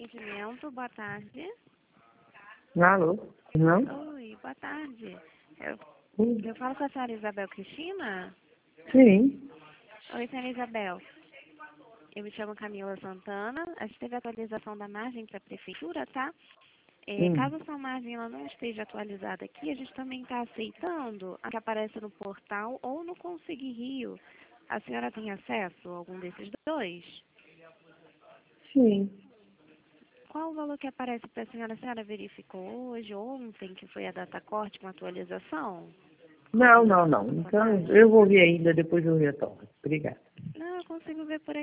atendimento, boa tarde. Alô? Não? Oi, boa tarde. Sim. Eu falo com a senhora Isabel Cristina? Sim. Oi, senhora Isabel. Eu me chamo Camila Santana. A gente teve a atualização da margem para a prefeitura, tá? Caso a sua margem ela não esteja atualizada aqui, a gente também está aceitando a que aparece no portal ou no Consegui Rio. A senhora tem acesso a algum desses dois? Sim. Qual o valor que aparece para a senhora? A senhora verificou hoje, ontem, que foi a data corte com atualização? Não. Então, eu vou ver ainda, depois eu retorno. Obrigada. Não, eu consigo ver por